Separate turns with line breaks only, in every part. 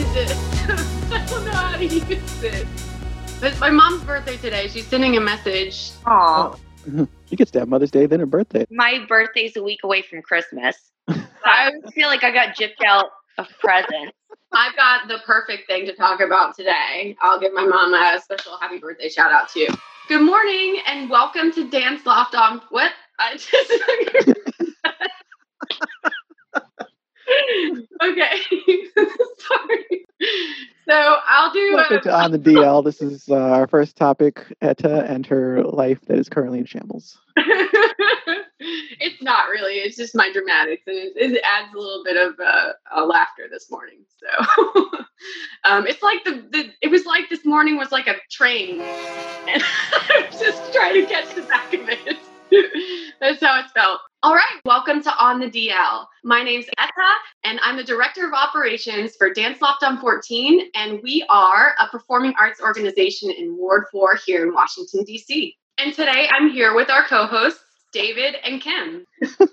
this. I don't know how to use this. It's my mom's birthday today. She's sending a message.
Aw.
She gets to have Mother's Day, then her birthday.
My birthday's a week away from Christmas. I feel like I got gypped out of presents.
I've got the perfect thing to talk about today. I'll give my mom a special happy birthday shout out too. Good morning and welcome to Dance Loft on what? Okay. Sorry. So I'll do
Welcome to On the DL. This is our first topic, Etta and her life that is currently in shambles.
It's not really. It's just my dramatics, and it adds a little bit of laughter this morning. So it's like it was like this morning was like a train, and I was just trying to catch the back of it. That's how it felt. All right, welcome to On the DL. My name's Etta, and I'm the Director of Operations for Dance Loft on 14, and we are a performing arts organization in Ward 4 here in Washington, D.C. And today I'm here with our co-hosts, David and Kim.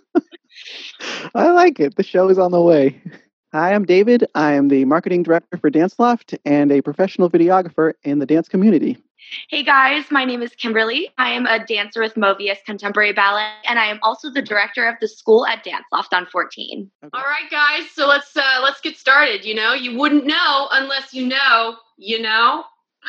I like it. The show is on the way. Hi, I'm David. I am the Marketing Director for Dance Loft and a professional videographer in the dance community.
Hey guys, my name is Kimberly. I am a dancer with Movius Contemporary Ballet, and I am also the director of the school at Dance Loft on 14.
Okay. All right, guys. So let's get started. You know, you wouldn't know unless you know. You know.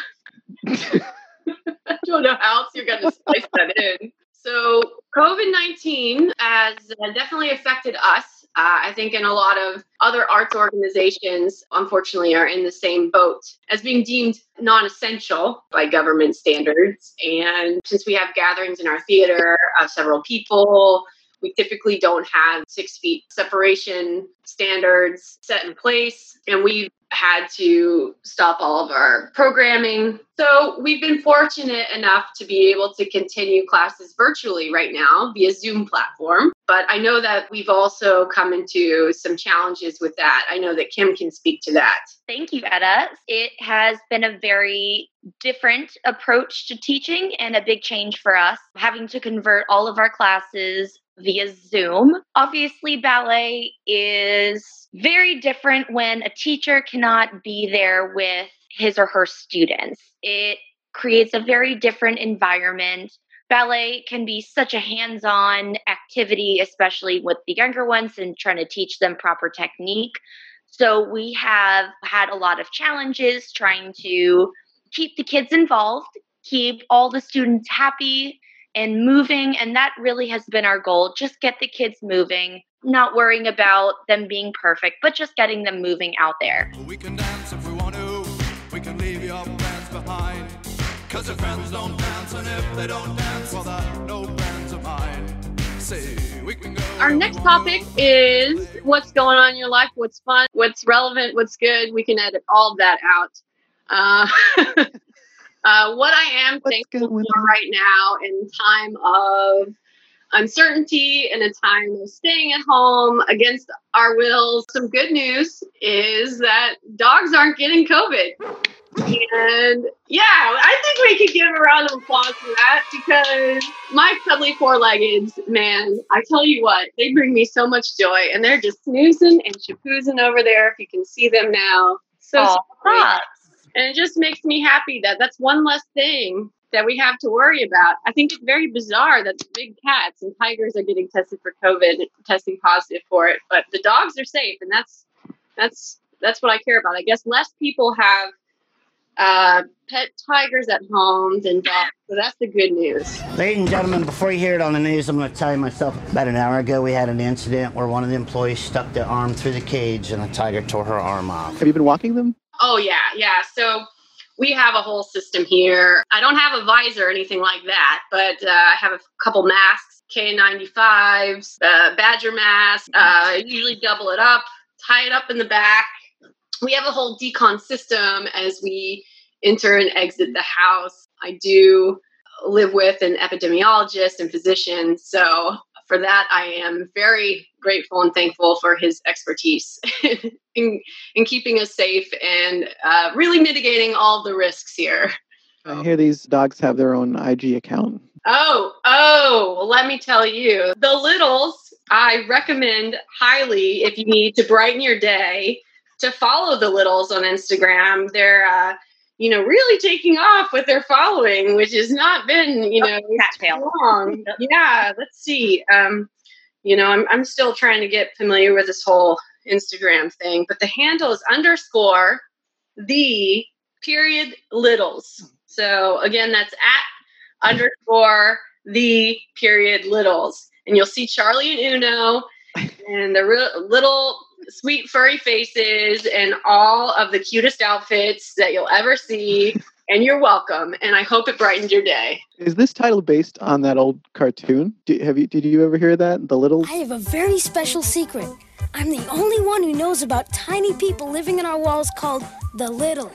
I don't know how else you're going to slice that in. So COVID-19 has definitely affected us. I think in a lot of other arts organizations, unfortunately, are in the same boat as being deemed non-essential by government standards. And since we have gatherings in our theater of several people, we typically don't have 6 feet separation standards set in place. And we've had to stop all of our programming. So we've been fortunate enough to be able to continue classes virtually right now via Zoom platform. But I know that we've also come into some challenges with that. I know that Kim can speak to that.
Thank you, Etta. It has been a very different approach to teaching and a big change for us, having to convert all of our classes via Zoom. Obviously, ballet is very different when a teacher cannot be there with his or her students. It creates a very different environment. Ballet can be such a hands-on activity, especially with the younger ones and trying to teach them proper technique. So we have had a lot of challenges trying to keep the kids involved, keep all the students happy and moving. And that really has been our goal. Just get the kids moving, not worrying about them being perfect, but just getting them moving out there.
We can dance if we want to. We can leave your plans behind. Cause your friends don't dance, and if they don't dance, well, they're no friends of mine. Say, we can go.
Our next topic is what's going on in your life, what's fun, what's relevant, what's good. We can edit all of that out. What I am thankful for right now in time of uncertainty and a time of staying at home against our wills, some good news is that dogs aren't getting COVID. And yeah, I think we could give a round of applause for that because my cuddly four-leggeds, man, I tell you what, they bring me so much joy and they're just snoozing and shapoozing over there if you can see them now. So sweet. And it just makes me happy that that's one less thing that we have to worry about. I think it's very bizarre that the big cats and tigers are getting tested for COVID, testing positive for it, but the dogs are safe, and that's what I care about. I guess less people have pet tigers at home than dogs, so that's the good news.
Ladies and gentlemen, before you hear it on the news, I'm going to tell you myself. About an hour ago, we had an incident where one of the employees stuck their arm through the cage and a tiger tore her arm off.
Have you been walking them?
Oh, yeah. So we have a whole system here. I don't have a visor or anything like that, but I have a couple masks, K95s, badger mask, usually double it up, tie it up in the back. We have a whole decon system as we enter and exit the house. I do live with an epidemiologist and physician, so for that, I am very grateful and thankful for his expertise in keeping us safe and really mitigating all the risks here.
I hear these dogs have their own IG account.
Oh, well, let me tell you. The Littles, I recommend highly if you need to brighten your day. to follow the Littles on Instagram. They're, really taking off with their following, which has not been, too long. Yeah, let's see. I'm still trying to get familiar with this whole Instagram thing, but the handle is _the_Littles. So again, that's @_the_Littles. And you'll see Charlie and Uno and the little sweet furry faces and all of the cutest outfits that you'll ever see. And you're welcome. And I hope it brightened your day.
Is this title based on that old cartoon? Did you ever hear that? The Littles?
I have a very special secret. I'm the only one who knows about tiny people living in our walls called the Littles.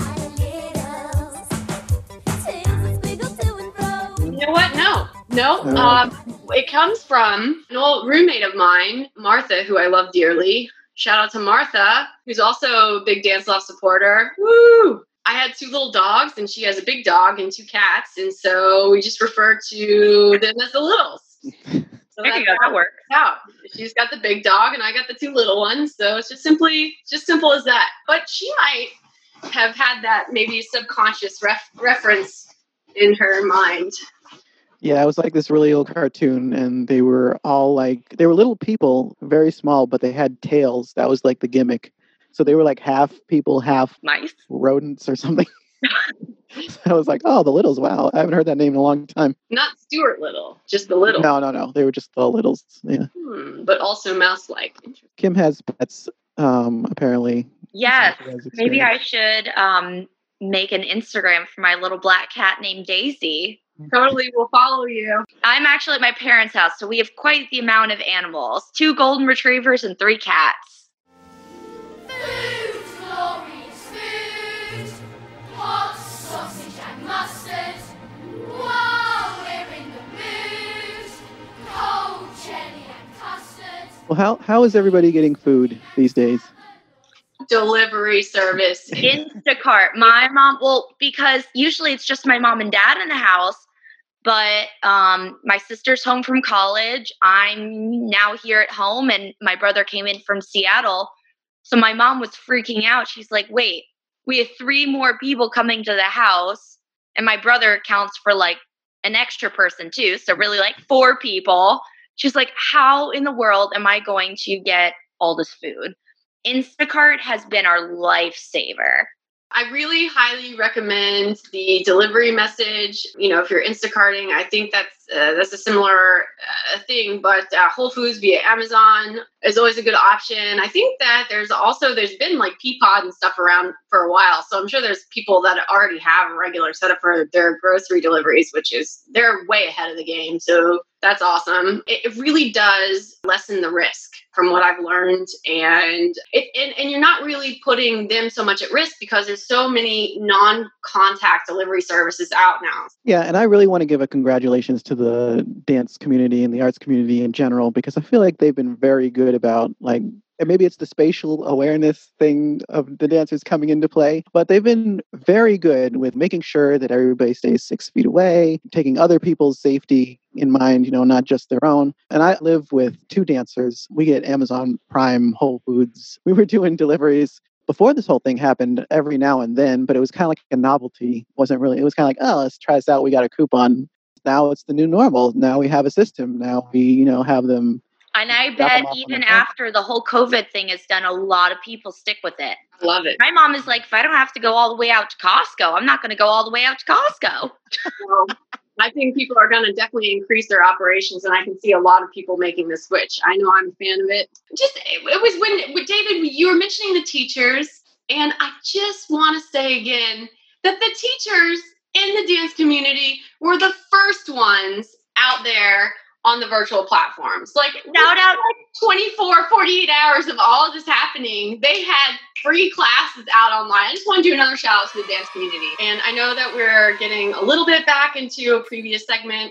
You know what? No. It comes from an old roommate of mine, Martha, who I love dearly. Shout out to Martha, who's also a big Dance Loft supporter. Woo! I had 2 little dogs, and she has a big dog and 2 cats, and so we just refer to them as the Littles. So
there you go, that works
out. She's got the big dog, and I got the 2 little ones, so it's just simple as that. But she might have had that maybe subconscious reference in her mind.
Yeah, it was like this really old cartoon, and they were all they were little people, very small, but they had tails. That was like the gimmick. So they were like half people, half
mice,
rodents or something. So I was like, oh, the Littles. Wow. I haven't heard that name in a long time.
Not Stuart Little, just the Littles.
No. They were just the Littles. Yeah.
But also mouse-like.
Kim has pets, apparently.
Yes. Maybe I should make an Instagram for my little black cat named Daisy.
Totally, we'll follow you.
I'm actually at my parents' house, so we have quite the amount of animals. 2 golden retrievers and 3 cats.
Food, glorious food, hot sausage and mustard. While we're in the mood, cold jelly and custard.
Well, how is everybody getting food these days?
Delivery service.
Instacart. My mom, because usually it's just my mom and dad in the house, but my sister's home from college. I'm now here at home, and my brother came in from Seattle. So my mom was freaking out. She's like, wait, we have 3 more people coming to the house, and my brother counts for like an extra person too. So really like 4 people. She's like, how in the world am I going to get all this food? Instacart has been our lifesaver.
I really highly recommend the delivery message. If you're Instacarting, I think that's a similar thing. But Whole Foods via Amazon is always a good option. I think that there's been like Peapod and stuff around for a while. So I'm sure there's people that already have a regular setup for their grocery deliveries, they're way ahead of the game. So that's awesome. It really does lessen the risk from what I've learned. And you're not really putting them so much at risk because there's so many non-contact delivery services out now.
Yeah, and I really want to give a congratulations to the dance community and the arts community in general, because I feel like they've been very good about and maybe it's the spatial awareness thing of the dancers coming into play, but they've been very good with making sure that everybody stays 6 feet away, taking other people's safety in mind, not just their own. And I live with 2 dancers. We get Amazon Prime, Whole Foods. We were doing deliveries before this whole thing happened every now and then, but it was kind of like a novelty. It was kind of like, oh, let's try this out. We got a coupon. Now it's the new normal. Now we have a system. Now we, have them.
And I bet even after the whole COVID thing has done, a lot of people stick with it.
I love it.
My mom is like, if I don't have to go all the way out to Costco, I'm not going to go all the way out to Costco.
Well, I think people are going to definitely increase their operations, and I can see a lot of people making the switch. I know I'm a fan of it. It was when David, you were mentioning the teachers, and I just want to say again that the teachers in the dance community were the first ones out there on the virtual platforms. Shout out 24, 48 hours of all of this happening. They had free classes out online. I just want to do another shout out to the dance community. And I know that we're getting a little bit back into a previous segment,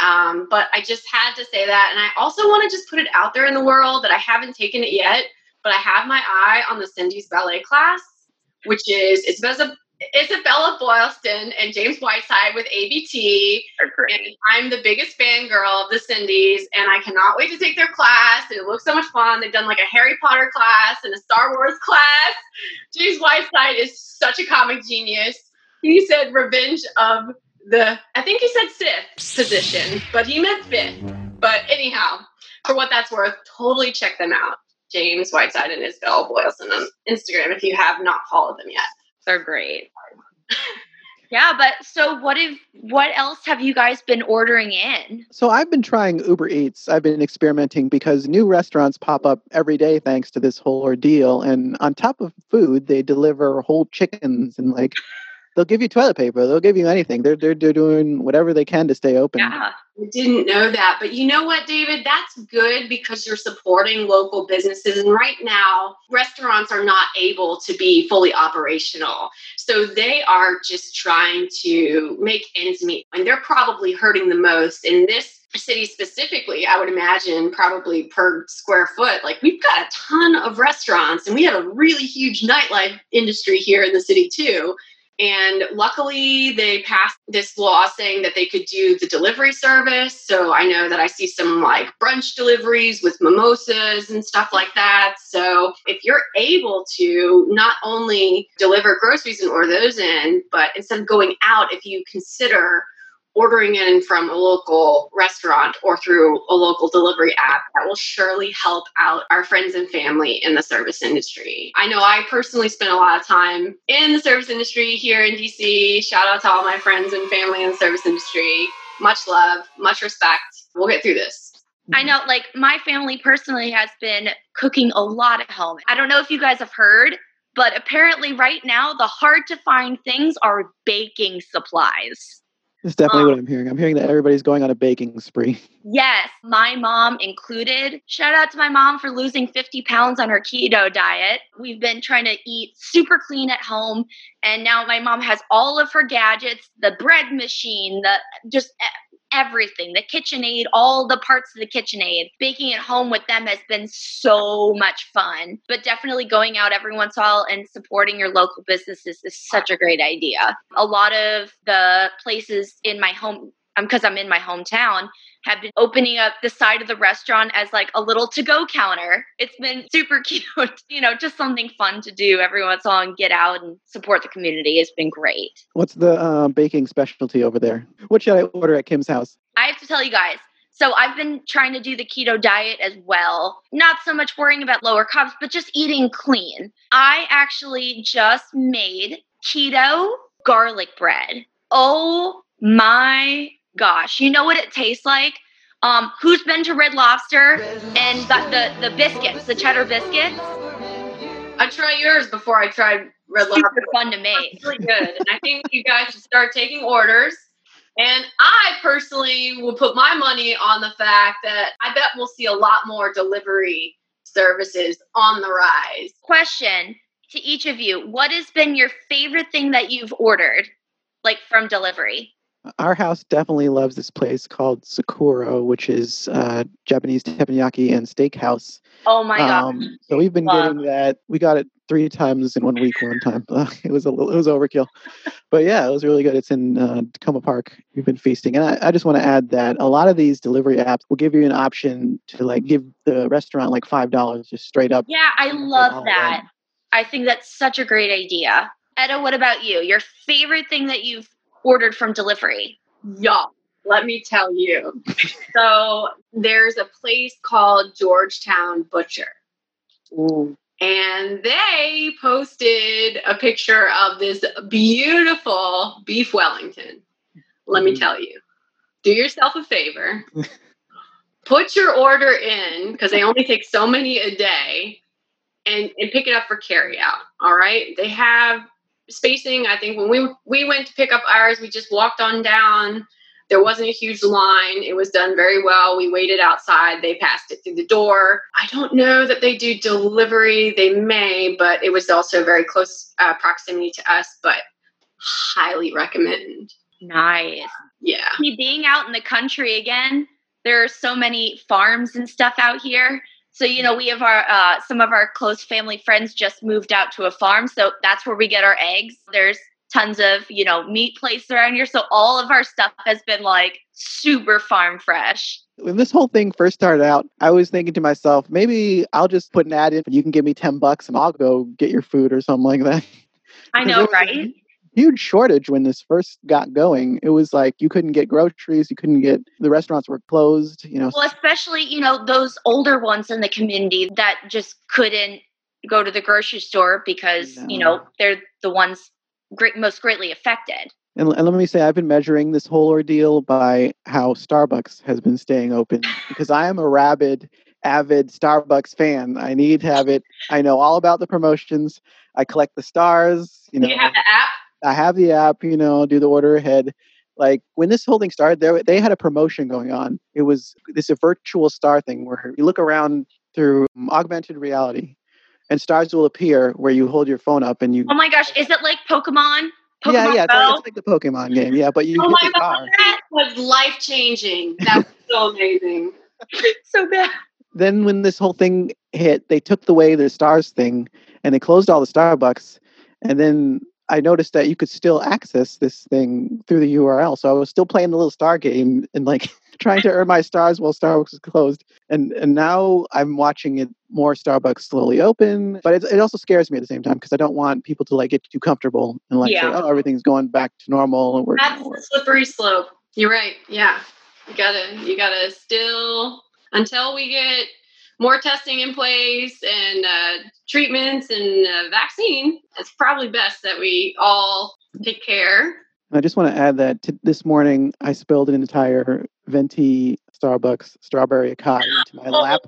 but I just had to say that. And I also want to just put it out there in the world that I haven't taken it yet, but I have my eye on the Cindy's ballet class, which is, Isabella Boylston and James Whiteside with ABT. And I'm the biggest fangirl of the Cindy's, and I cannot wait to take their class. It looks so much fun. They've done like a Harry Potter class and a Star Wars class. James Whiteside is such a comic genius. He said Revenge of the, I think he said Sith position, but he meant fifth. But anyhow, for what that's worth, totally check them out. James Whiteside and Isabella Boylston on Instagram if you have not followed them yet.
They're great. Yeah, but so what else have you guys been ordering in?
So I've been trying Uber Eats. I've been experimenting because new restaurants pop up every day thanks to this whole ordeal. And on top of food, they deliver whole chickens and like they'll give you toilet paper. They'll give you anything. They're doing whatever they can to stay open.
Yeah.
I didn't know that. But you know what, David? That's good because you're supporting local businesses. And right now, restaurants are not able to be fully operational. So they are just trying to make ends meet. And they're probably hurting the most. In this city specifically, I would imagine probably per square foot. Like we've got a ton of restaurants and we have a really huge nightlife industry here in the city too. And luckily, they passed this law saying that they could do the delivery service. So I know that I see some like brunch deliveries with mimosas and stuff like that. So if you're able to not only deliver groceries and order those in, but instead of going out, if you consider ordering in from a local restaurant or through a local delivery app, that will surely help out our friends and family in the service industry. I know I personally spend a lot of time in the service industry here in DC. Shout out to all my friends and family in the service industry. Much love, much respect. We'll get through this.
I know, like, my family personally has been cooking a lot at home. I don't know if you guys have heard, but apparently right now, the hard to find things are baking supplies.
That's definitely what I'm hearing. I'm hearing that everybody's going on a baking spree.
Yes, my mom included. Shout out to my mom for losing 50 pounds on her keto diet. We've been trying to eat super clean at home. And now my mom has all of her gadgets, the bread machine, just everything, the KitchenAid, all the parts of the KitchenAid. Baking at home with them has been so much fun. But definitely going out every once in a while and supporting your local businesses is such a great idea. A lot of the places in my home, because I'm in my hometown, have been opening up the side of the restaurant as like a little to-go counter. It's been super cute. Just something fun to do every once in a while and get out and support the community. It's been great.
What's the baking specialty over there? What should I order at Kim's house?
I have to tell you guys, so I've been trying to do the keto diet as well. Not so much worrying about lower carbs, but just eating clean. I actually just made keto garlic bread. Oh my gosh. You know what it tastes like? Who's been to Red Lobster and got the biscuits, the cheddar biscuits?
I tried yours before I tried Red Lobster.
Super fun to make.
It's really good. And I think you guys should start taking orders. And I personally will put my money on the fact that I bet we'll see a lot more delivery services on the rise.
Question to each of you. What has been your favorite thing that you've ordered, like from delivery?
Our house definitely loves this place called Sakura, which is Japanese teppanyaki and steakhouse.
Oh my gosh.
So we've been getting that. We got it 3 times in 1 week one time. It was overkill. But yeah, it was really good. It's in Tacoma Park. We've been feasting. And I just want to add that a lot of these delivery apps will give you an option to like give the restaurant like $5 just straight up.
Yeah, I love that. I think that's such a great idea. Etta, what about you? Your favorite thing that you've ordered from delivery?
Yeah, let me tell you. So there's a place called Georgetown Butcher.
Ooh.
And they posted a picture of this beautiful beef Wellington. Let me tell you, do yourself a favor. Put your order in, because they only take so many a day, and pick it up for carry out. All right? They have spacing. I think when we went to pick up ours, we just walked on down. There wasn't a huge line. It was done very well. We waited outside. They passed it through the door. I don't know that they do delivery. They may, but it was also very close proximity to us, but highly recommend.
Nice.
Yeah.
Being out in the country again, there are so many farms and stuff out here. So, we have some of our close family friends just moved out to a farm. So that's where we get our eggs. There's tons of, meat placed around here. So all of our stuff has been like super farm fresh.
When this whole thing first started out, I was thinking to myself, maybe I'll just put an ad in and you can give me $10 and I'll go get your food or something like that.
I know, right?
Huge shortage when this first got going. It was like you couldn't get groceries, the restaurants were closed,
Well, especially, those older ones in the community that just couldn't go to the grocery store because, they're the ones most greatly affected.
And let me say, I've been measuring this whole ordeal by how Starbucks has been staying open because I am a rabid, avid Starbucks fan. I need to have it. I know all about the promotions. I collect the stars.
Do you have the app?
I have the app, do the order ahead. Like when this whole thing started, they had a promotion going on. It was a virtual star thing where you look around through augmented reality and stars will appear where you hold your phone up and you...
Oh my gosh, is it like Pokemon?
Yeah, it's like the Pokemon game. Yeah, but you
oh
get
my
the car.
God, that was life-changing. That was so amazing.
So bad.
Then when this whole thing hit, they took away the stars thing and they closed all the Starbucks. And then I noticed that you could still access this thing through the URL. So I was still playing the little star game and like trying to earn my stars while Starbucks was closed. And now I'm watching it more Starbucks slowly open. But it also scares me at the same time because I don't want people to like get too comfortable and like say, oh, everything's going back to normal. And
that's the slippery slope. You're right. Yeah. You gotta still, until we get more testing in place and treatments and vaccine, it's probably best that we all take care.
I just want to add that this morning I spilled an entire venti Starbucks strawberry acai into my lap.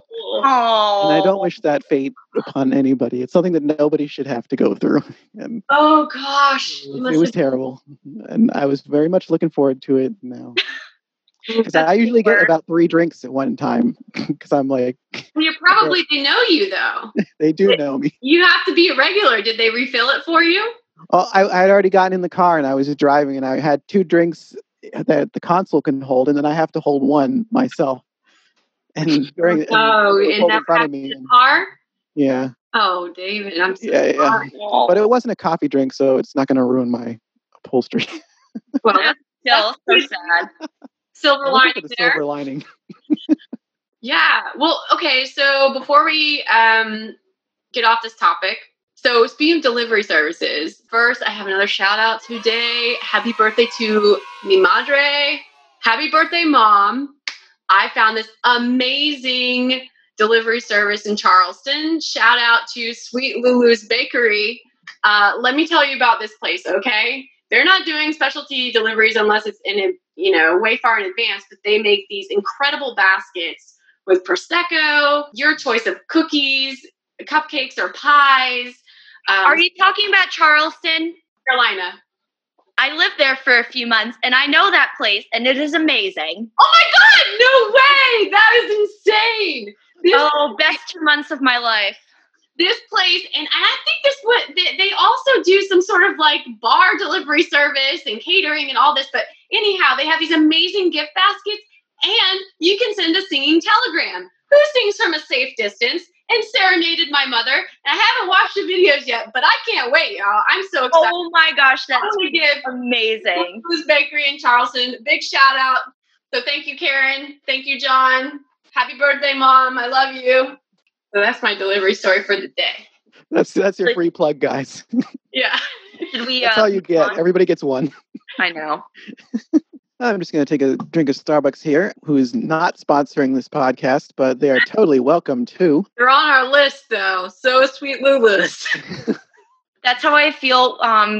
Oh.
And I don't wish that fate upon anybody. It's something that nobody should have to go through. And
oh gosh.
It was terrible. And I was very much looking forward to it now. Because I usually get about 3 drinks at one time. Because I'm like...
They know you, though.
They do know me.
You have to be a regular. Did they refill it for you?
Oh, I had already gotten in the car and I was driving and I had 2 drinks that the console can hold and then I have to hold one myself. And
in that
front of me.
Car?
Yeah.
Oh, David, I'm so
sorry. But it wasn't a coffee drink, so it's not going to ruin my upholstery.
Well, that's still so sad. Silver lining there.
Silver lining.
Yeah. Well, okay. So before we get off this topic, so speaking of delivery services, first I have another shout out today. Happy birthday to mi madre. Happy birthday, Mom. I found this amazing delivery service in Charleston. Shout out to Sweet Lulu's Bakery. Let me tell you about this place, okay? They're not doing specialty deliveries unless it's in way far in advance, but they make these incredible baskets with Prosecco, your choice of cookies, cupcakes or pies.
Are you talking about Charleston?
Carolina.
I lived there for a few months and I know that place and it is amazing.
Oh my God, no way! That is insane!
Best 2 months of my life.
This place, and I think they also do some sort of like bar delivery service and catering and all this, but anyhow, they have these amazing gift baskets and you can send a singing telegram. Who sings from a safe distance and serenaded my mother? And I haven't watched the videos yet, but I can't wait, y'all. I'm so excited.
Oh my gosh, that's amazing.
Lulu's Bakery in Charleston. Big shout out. So thank you, Karen. Thank you, John. Happy birthday, Mom. I love you. So that's my delivery story for the day.
That's your free plug, guys.
Yeah.
That's all you get. Everybody gets one.
I know.
I'm just going to take a drink of Starbucks here, who is not sponsoring this podcast, but they are totally welcome too.
They're on our list, though. So is Sweet Lulu's.
That's how I feel.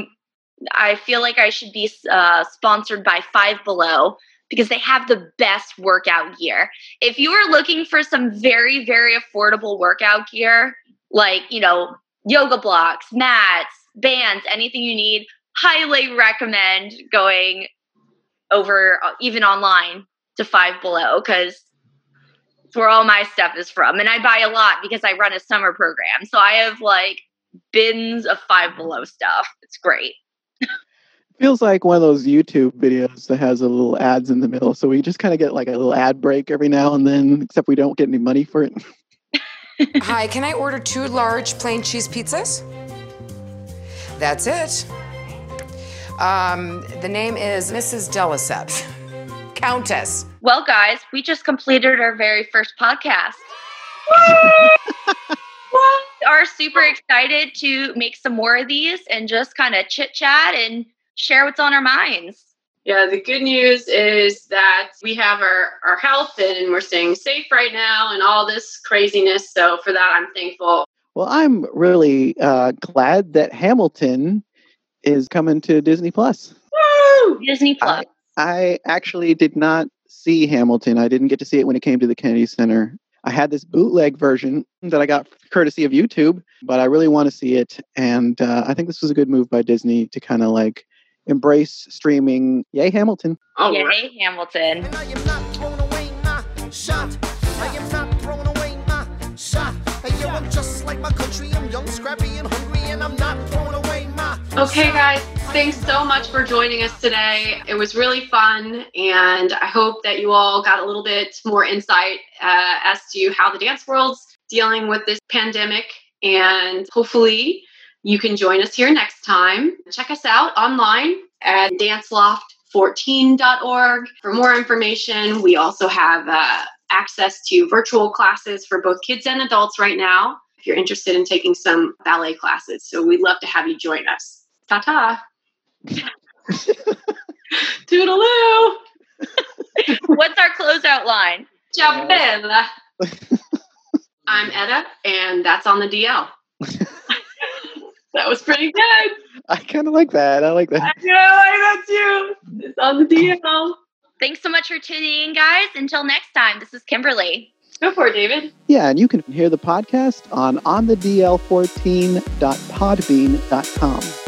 I feel like I should be sponsored by Five Below because they have the best workout gear. If you are looking for some very, very affordable workout gear, like, yoga blocks, mats, bands, anything you need, highly recommend going over, even online, to Five Below because it's where all my stuff is from. And I buy a lot because I run a summer program. So I have like bins of Five Below stuff. It's great.
Feels like one of those YouTube videos that has a little ads in the middle. So we just kind of get like a little ad break every now and then, except we don't get any money for it.
Hi, can I order 2 large plain cheese pizzas? That's it. The name is Mrs. Delisette. Countess.
Well, guys, we just completed our very first podcast. We are super excited to make some more of these and just kind of chit chat and share what's on our minds.
Yeah, the good news is that we have our health and we're staying safe right now and all this craziness. So for that, I'm thankful.
Well, I'm really glad that Hamilton is coming to Disney Plus.
Woo!
Disney Plus.
I actually did not see Hamilton. I didn't get to see it when it came to the Kennedy Center. I had this bootleg version that I got courtesy of YouTube, but I really want to see it. And I think this was a good move by Disney to kind of like embrace streaming. Yay, Hamilton.
Oh,
Yay,
right.
Hamilton.
I am not throwing away my shot. I am not throwing away my shot. Hey, yo, I'm just like my country. I'm young, scrappy, and hungry, and I'm not throwing away my
Okay, guys, thanks so much for joining us today. It was really fun, and I hope that you all got a little bit more insight as to how the dance world's dealing with this pandemic, and hopefully you can join us here next time. Check us out online at danceloft14.org for more information. We also have access to virtual classes for both kids and adults right now if you're interested in taking some ballet classes. So we'd love to have you join us. Ta-ta. Toodaloo.
What's our closeout line?
Ciao bella. I'm Etta, and that's on the DL. That was pretty good.
I kind of like that. I like that.
I like that too. It's on the DL.
Thanks so much for tuning in, guys. Until next time, this is Kimberly.
Go for it, David.
Yeah, and you can hear the podcast on onthedl14.podbean.com.